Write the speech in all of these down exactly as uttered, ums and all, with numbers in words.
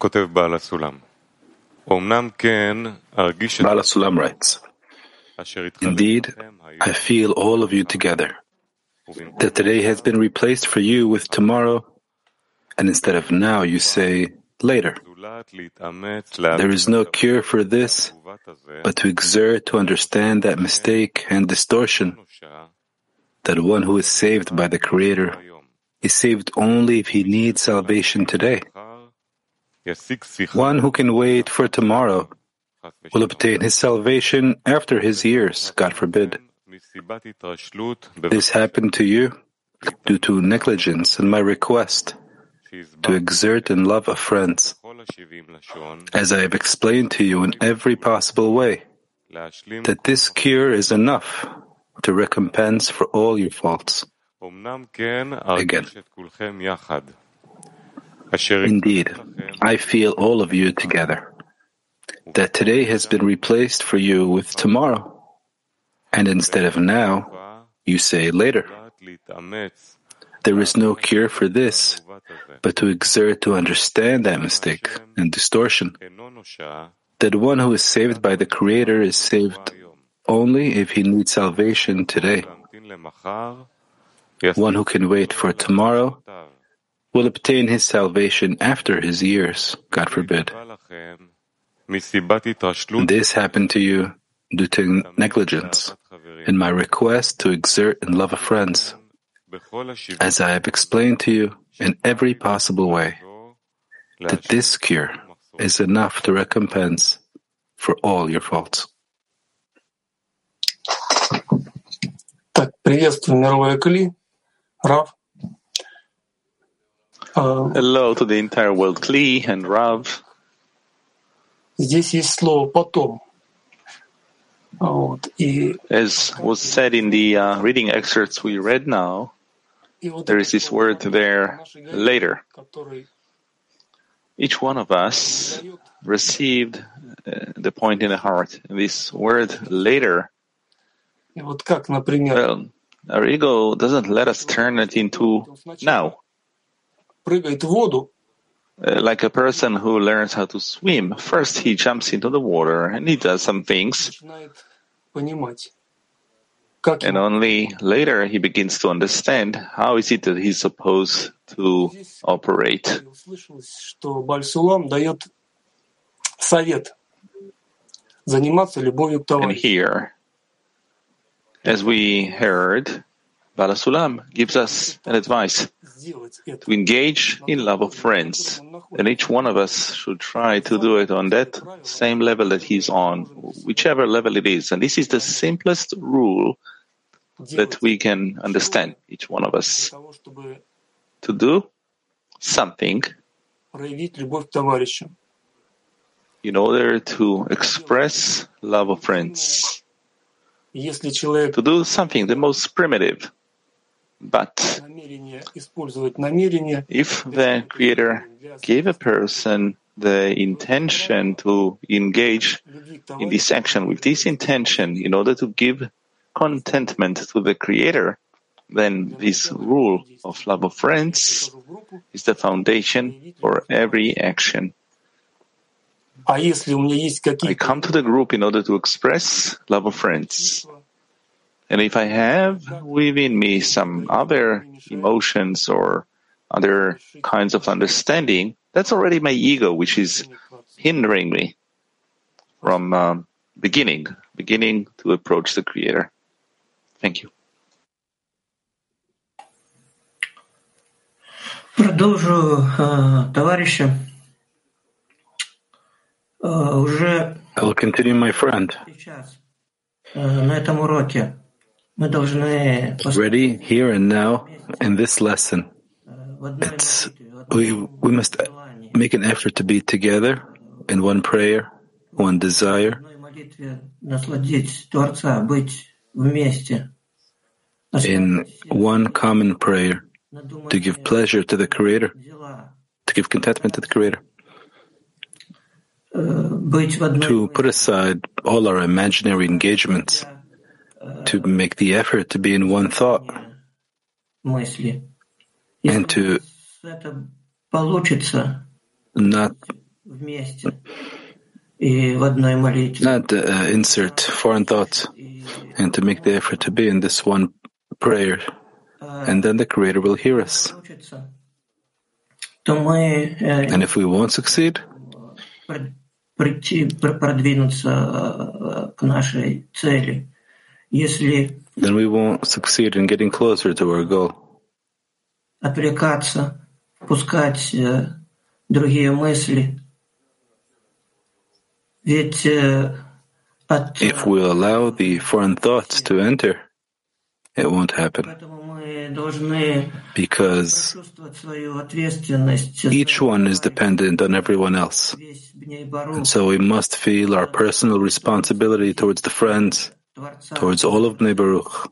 Bala Sulam writes, "Indeed, I feel all of you together, that today has been replaced for you with tomorrow, and instead of now you say later. There is no cure for this but to exert to understand that mistake and distortion, that one who is saved by the Creator is saved only if he needs salvation today. One who can wait for tomorrow will obtain his salvation after his years, God forbid. This happened to you due to negligence in my request to exert in love of friends, as I have explained to you in every possible way, that this cure is enough to recompense for all your faults. Again, indeed, I feel all of you together, that today has been replaced for you with tomorrow, and instead of now, you say later. There is no cure for this but to exert to understand that mistake and distortion, that one who is saved by the Creator is saved only if he needs salvation today. One who can wait for tomorrow will obtain his salvation after his years, God forbid. This happened to you due to negligence in my request to exert in love of friends, as I have explained to you in every possible way, that this cure is enough to recompense for all your faults. Так, приветствую мировое Кли, Рав. Hello to the entire world, Kli and Rav. Здесь есть слово «потом». Вот, и As was said in the uh, reading excerpts we read now, there is this word there, later. Each one of us received uh, the point in the heart. And this word, later, и вот как, например, well, our ego doesn't let us turn it into now. прыгает в воду, Uh, like a person who learns how to swim. First he jumps into the water and he does some things, начинает понимать, как and ему. only later he begins to understand how is it that he's supposed to operate. Услышалось, что Бааль Сулам дает совет заниматься любовью к And товарищу. here, as we heard, Bala Sulam gives us an advice Сделать это. to engage in love of friends, and each one of us should try to do it on that same level that he's on, whichever level it is. And this is the simplest rule that we can understand, each one of us, Для того, чтобы to do something проявить любовь к товарищу. in order to express love of friends, Если человек to do something the most primitive. But намерение использовать намерение, if the Creator gave a person the intention to engage любви к in товарищу, this action with this intention in order to give contentment to the Creator, then this rule of love of friends в группу, is the foundation for every action. а если у меня есть I какие-то come to the group in order to express love of friends. And if I have within me some other emotions or other kinds of understanding, that's already my ego, which is hindering me from um, beginning, beginning to approach the Creator. Thank you. Продолжу, товарищи. Уже I will continue, my friend. сейчас на этом уроке мы должны Ready, here and now, in this lesson, в одной it's молитве, в we, одном we must желании, make an effort to be together in one prayer, one в desire, одной молитве насладить Творца, быть вместе, in one common prayer, надумать to give pleasure to the Creator, дела, to give contentment to the Creator, быть в одной to put aside all our imaginary engagements, to make the effort to be in one thought, мысли. and Если to это получится, not not uh, insert foreign thoughts, and to make the effort to be in this one prayer, and then the Creator will hear us. And if we won't succeed, then we won't succeed in getting closer to our goal. If we allow the foreign thoughts to enter, it won't happen. Because each one is dependent on everyone else. And so we must feel our personal responsibility towards the friends, towards all of Bnei Baruch,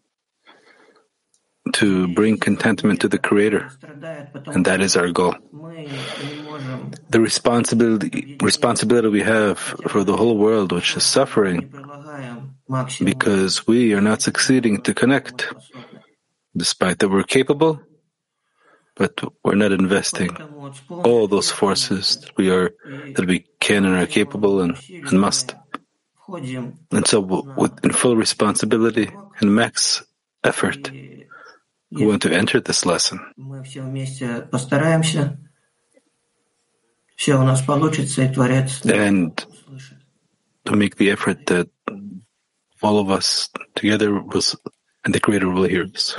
to bring contentment to the Creator. And that is our goal. The responsibility, responsibility we have for the whole world, which is suffering, because we are not succeeding to connect, despite that we're capable, but we're not investing all those forces that we are, that we can and are capable and, and must. And so, with in full responsibility and max effort, we want to enter this lesson. And to make the effort that all of us together will, and the Creator will hear us.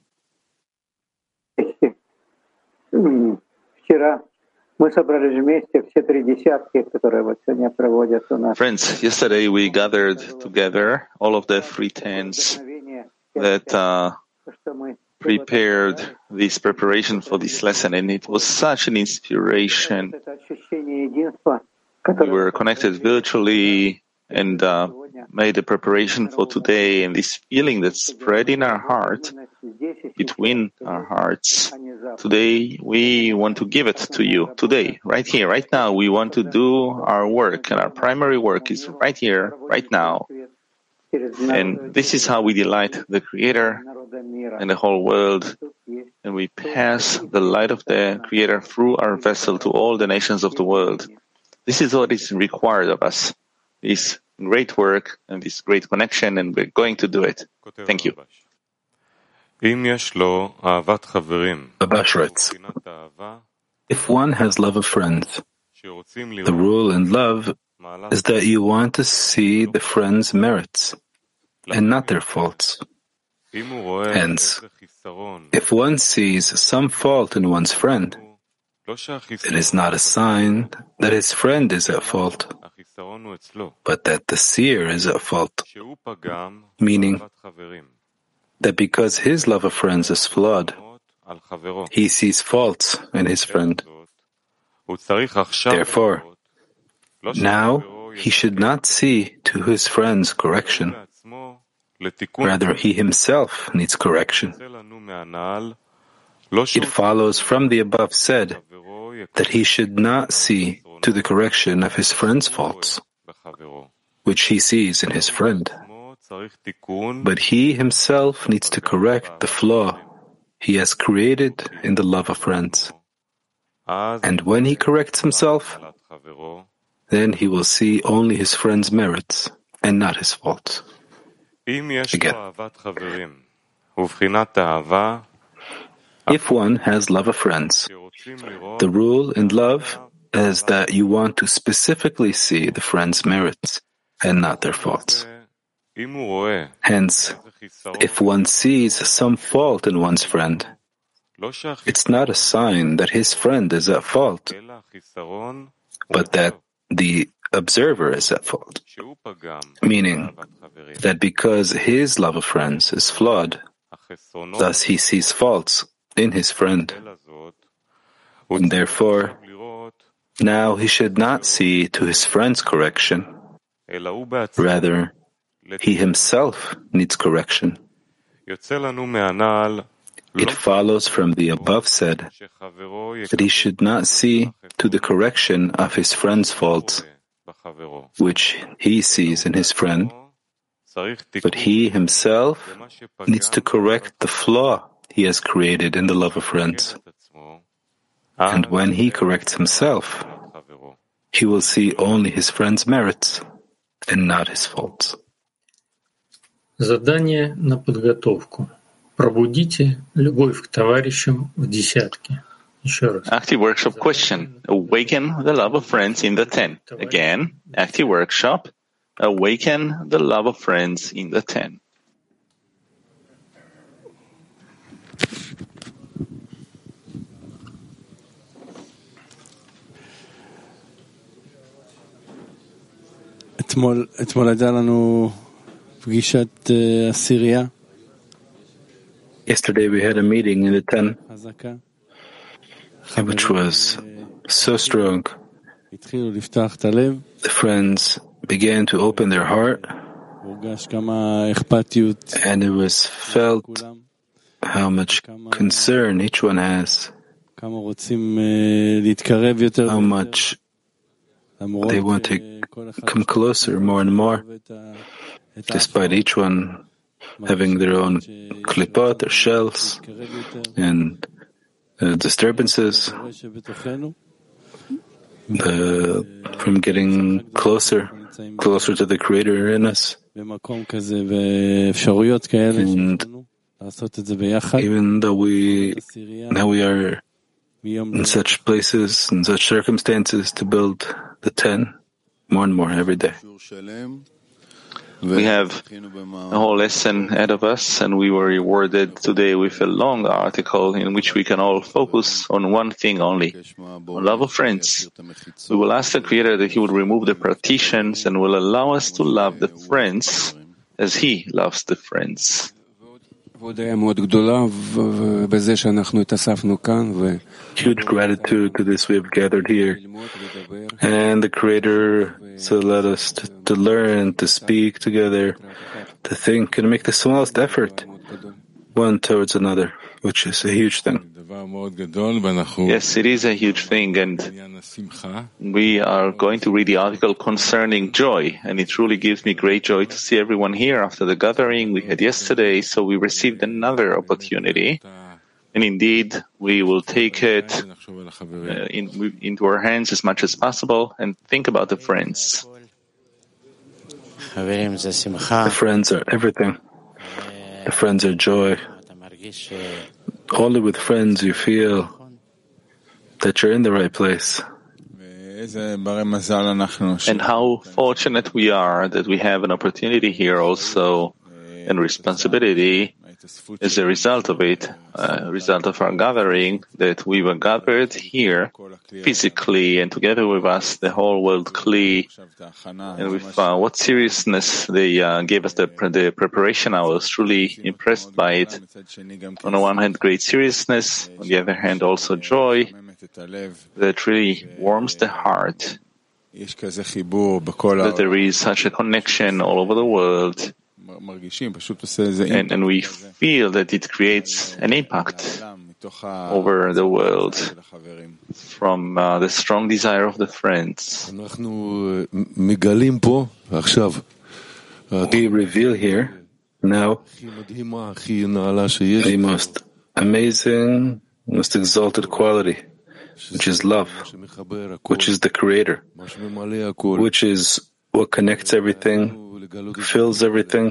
Friends, yesterday we gathered together all of the three tens that uh, prepared this preparation for this lesson, and it was such an inspiration. We were connected virtually and uh, made a preparation for today, and this feeling that's spread in our heart, between our hearts. Today, we want to give it to you. Today, right here, right now, we want to do our work, and our primary work is right here, right now. And this is how we delight the Creator and the whole world, and we pass the light of the Creator through our vessel to all the nations of the world. This is what is required of us, this great work and this great connection, and we're going to do it. Thank you. Abash writes, if one has love of friends, the rule in love is that you want to see the friend's merits and not their faults. Hence, if one sees some fault in one's friend, it is not a sign that his friend is at fault, but that the seer is at fault, meaning that because his love of friends is flawed, he sees faults in his friend. Therefore, now he should not see to his friend's correction. Rather, he himself needs correction. It follows from the above said that he should not see to the correction of his friend's faults, which he sees in his friend, but he himself needs to correct the flaw he has created in the love of friends. And when he corrects himself, then he will see only his friend's merits and not his faults. Again, if one has love of friends, the rule in love is that you want to specifically see the friend's merits and not their faults. Hence, if one sees some fault in one's friend, it's not a sign that his friend is at fault, but that the observer is at fault, meaning that because his love of friends is flawed, thus he sees faults in his friend. And therefore, now he should not see to his friend's correction. Rather, he himself needs correction. It follows from the above said that he should not see to the correction of his friend's faults, which he sees in his friend, but he himself needs to correct the flaw he has created in the love of friends. And when he corrects himself, he will see only his friend's merits and not his faults. Задание на подготовку. Пробудите любовь к товарищам в десятке. Еще раз. Active workshop question. Awaken the love of friends in the ten. Again, active workshop. Awaken the love of friends in the ten. אתמול, אתמול הייתה לנו פגישת עשירייה. Yesterday we had a meeting in the ten, which was so strong. The friends began to open their heart, and it was felt how much concern each one has, how much they want to come closer more and more, despite each one having their own klipot, their shells, and uh, disturbances, the, from getting closer, closer to the Creator in us. And even though we, now we are in such places, in such circumstances, to build the ten more and more every day. We have a whole lesson ahead of us, and we were rewarded today with a long article in which we can all focus on one thing only, on love of friends. We will ask the Creator that He would remove the partitions and will allow us to love the friends as He loves the friends. Huge gratitude to this we have gathered here. And the Creator so let us to, to learn, to speak together, to think, and make the smallest effort one towards another, which is a huge thing. Yes, it is a huge thing, and we are going to read the article concerning joy, and it truly gives me great joy to see everyone here after the gathering we had yesterday, so we received another opportunity, and indeed we will take it uh, in, into our hands as much as possible and think about the friends. The friends are everything. The friends are joy. Only with friends you feel that you're in the right place. And how fortunate we are that we have an opportunity here also, and responsibility as a result of it, a result of our gathering, that we were gathered here physically, and together with us the whole world Kli, and with uh, what seriousness they uh, gave us the, the preparation. I was truly impressed by it. On the one hand, great seriousness, on the other hand, also joy that really warms the heart, that there is such a connection all over the world. And, and we feel that it creates an impact over the world from uh, the strong desire of the friends. We reveal here now the most amazing, most exalted quality, which is love, which is the Creator, which is what connects everything, fills everything,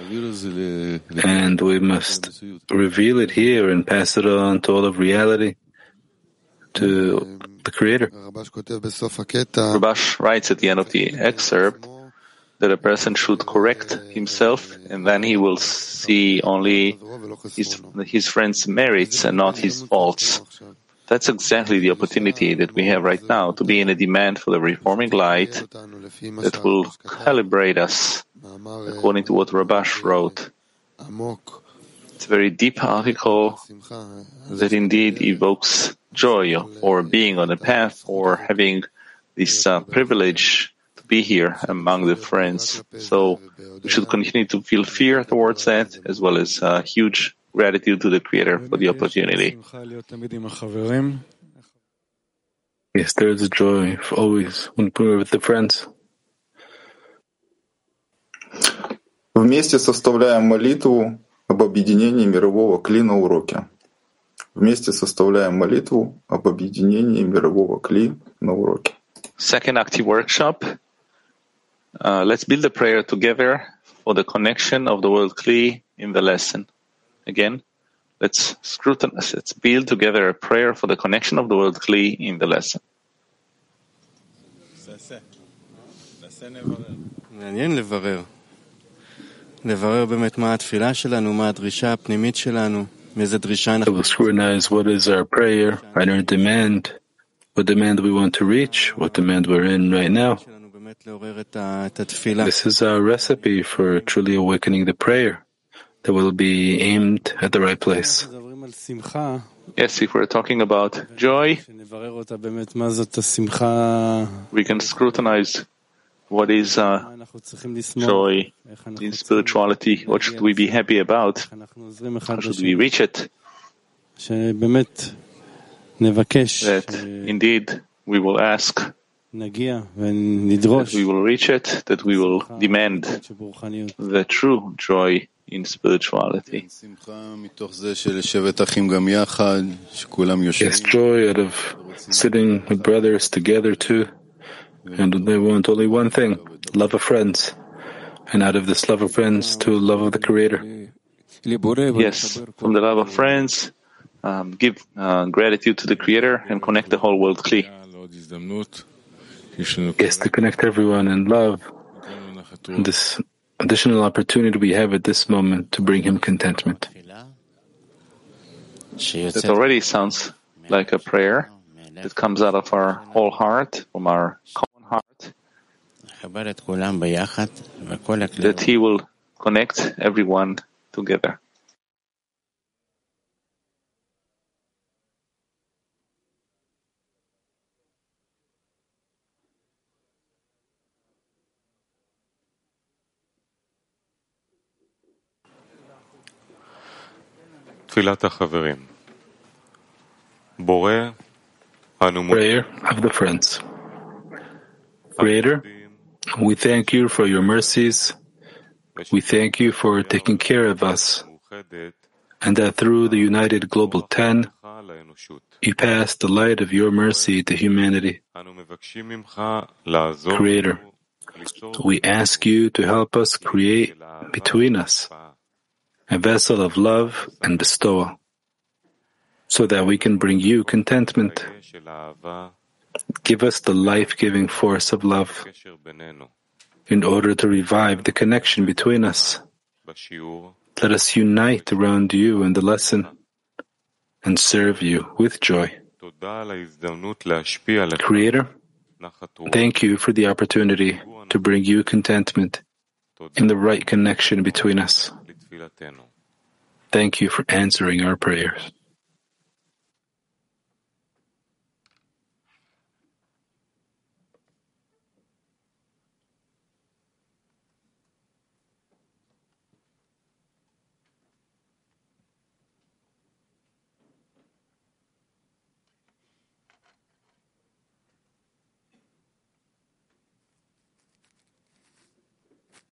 and we must reveal it here and pass it on to all of reality, to the Creator. Rabash writes at the end of the excerpt that a person should correct himself, and then he will see only his, his friend's merits and not his faults. That's exactly the opportunity that we have right now, to be in a demand for the reforming light that will calibrate us according to what Rabash wrote. It's a very deep article that indeed evokes joy, or being on the path, or having this uh, privilege to be here among the friends. So we should continue to feel fear towards that, as well as uh, huge gratitude to the Creator for the opportunity. Yes, there is a joy for always when we're with the friends. Вместе составляем молитву об объединении мирового Кли на уроке. Вместе составляем молитву об объединении мирового Кли на уроке. second active workshop. Uh, let's build a prayer together for the connection of the world Kli in the lesson. Again, let's scrutinize, let's build together a prayer for the connection of the world Kli in the lesson. מעניין לברר. לברר באמת מה התפילה שלנו, מה הדרישה הפנימית שלנו, מאיזה דרישה אנחנו... We'll scrutinize what is our prayer, and our demand, what demand we want to reach, what demand we're in right now. This is our recipe for truly awakening the prayer that will be aimed at the right place. Yes, if we're talking about joy, we can scrutinize what is uh, joy in spirituality. What should we be happy about? How should we reach it? That indeed we will ask, that we will reach it, that we will demand the true joy in spirituality. Yes, joy out of sitting with brothers together too, and they want only one thing, love of friends, and out of this love of friends to love of the Creator. Yes, from the love of friends, um, give uh, gratitude to the Creator and connect the whole world Kli. Yes, to connect everyone in love, and this additional opportunity we have at this moment to bring Him contentment. That already sounds like a prayer that comes out of our whole heart, from our common heart, that He will connect everyone together. Prayer of the friends. Creator, we thank you for your mercies. We thank you for taking care of us, and that through the United Global Ten, you passed the light of your mercy to humanity. Creator, we ask you to help us create between us a vessel of love and bestowal, so that we can bring you contentment. Give us the life-giving force of love in order to revive the connection between us. Let us unite around you in the lesson and serve you with joy. Creator, thank you for the opportunity to bring you contentment in the right connection between us. Thank you for answering our prayers.